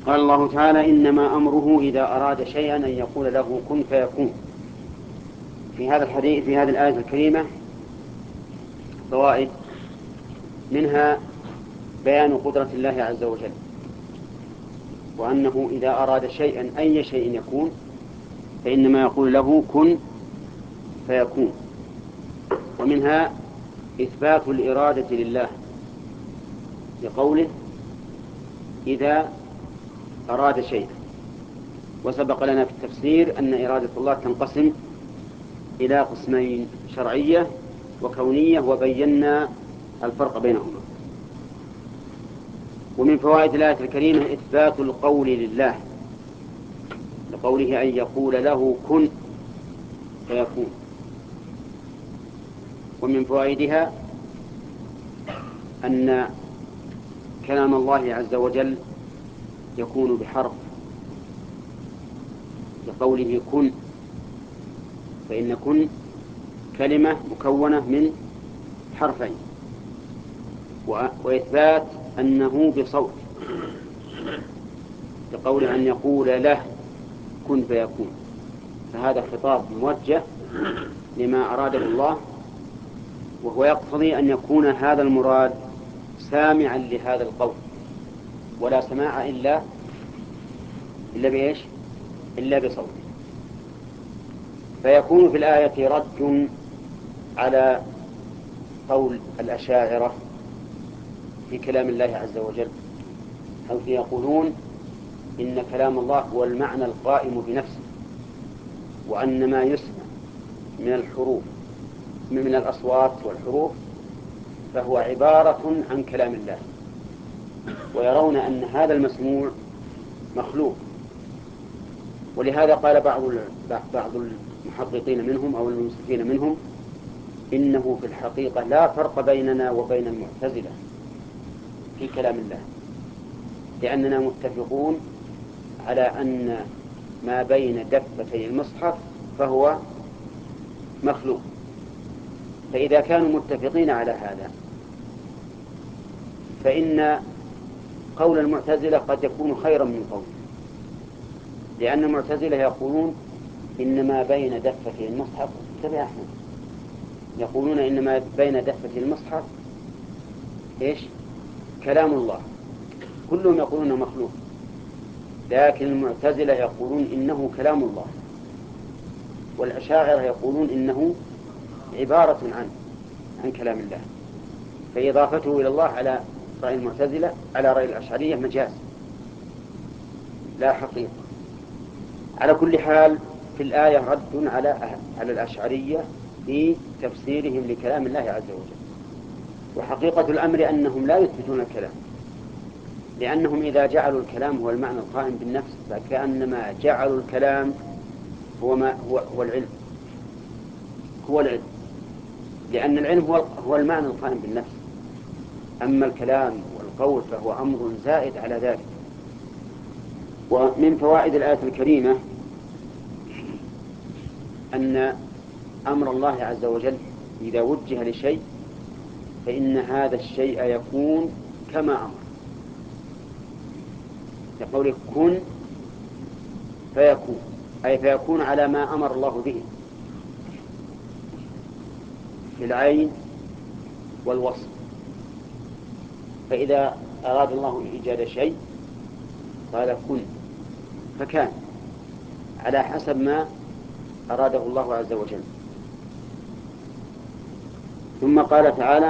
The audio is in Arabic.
قال الله تعالى: إنما أمره إذا أراد شيئا أن يقول له كن فيكون. في هذا الحديث، في هذه الآية الكريمة، فوائد، منها بيان قدرة الله عز وجل، وأنه إذا أراد شيئا أي شيء يكون فإنما يقول له كن فيكون. ومنها إثبات الإرادة لله لقوله إذا أراد شيئا. وسبق لنا في التفسير أن إرادة الله تنقسم إلى قسمين: شرعية وكونية، وبينا الفرق بينهما. ومن فوائد الآية الكريمة إثبات القول لله لقوله أن يقول له كن فيكون. ومن فوائدها أن كلام الله عز وجل يكون بحرف لقوله كن، فإن كن كلمة مكونة من حرفين. وإثبات أنه بصوت لقوله أن يقول له كن فيكون، فهذا خطاب موجه لما أراده الله، وهو يقتضي أن يكون هذا المراد سامعا لهذا القول، ولا سماع إلا بإيش؟ إلا بصوت. فيكون في الآية رد على قول الأشاعرة في كلام الله عز وجل، حيث يقولون إن كلام الله هو المعنى القائم بنفسه، وأن ما يسمع من الحروف من الأصوات والحروف فهو عبارة عن كلام الله، ويرون أن هذا المسموع مخلوق. ولهذا قال بعض المحققين منهم أو المنصفين منهم إنه في الحقيقة لا فرق بيننا وبين المعتزلة في كلام الله، لأننا متفقون على أن ما بين دفتي المصحف فهو مخلوق. فإذا كانوا متفقين على هذا فإن قول المعتزلة قد يكون خيرا من قوله، لأن المعتزلة يقولون إن ما بين دفتي المصحف، تبع أحمد، يقولون إن ما بين دفتي المصحف إيش؟ كلام الله، كلهم يقولون مخلوق، لكن المعتزلة يقولون إنه كلام الله، والأشاعرة يقولون إنه عبارة عن كلام الله. فإضافته إلى الله على رأي المعتزلة على رأي الأشعرية مجاز لا حقيقة. على كل حال في الآية رد على الأشعرية في تفسيرهم لكلام الله عز وجل. وحقيقة الأمر أنهم لا يثبتون الكلام، لأنهم إذا جعلوا الكلام هو المعنى القائم بالنفس فكأنما جعلوا الكلام هو العلم، لأن العلم هو المعنى القائم بالنفس، أما الكلام والقول فهو أمر زائد على ذلك. ومن فوائد الآية الكريمة أن أمر الله عز وجل إذا وجه لشيء فإن هذا الشيء يكون كما أمر، يقول كن فيكون، أي فيكون على ما أمر الله به في العين والوصف. فإذا أراد الله إيجاد شيء قال كن فكان على حسب ما أراده الله عز وجل. ثم قال تعالى: